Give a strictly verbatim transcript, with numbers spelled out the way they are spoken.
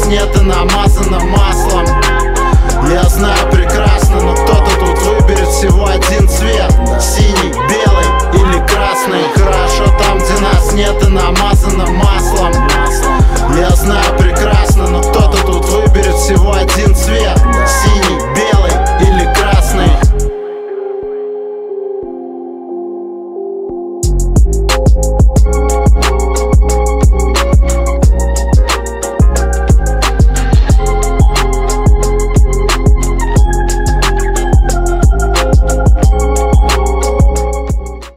нас нет и намазано маслом. Я знаю прекрасно, но кто-то тут выберет всего один цвет: синий, белый или красный. Хорошо там, где нас нет и намазано маслом. Я знаю прекрасно, но кто-то тут выберет всего один цвет: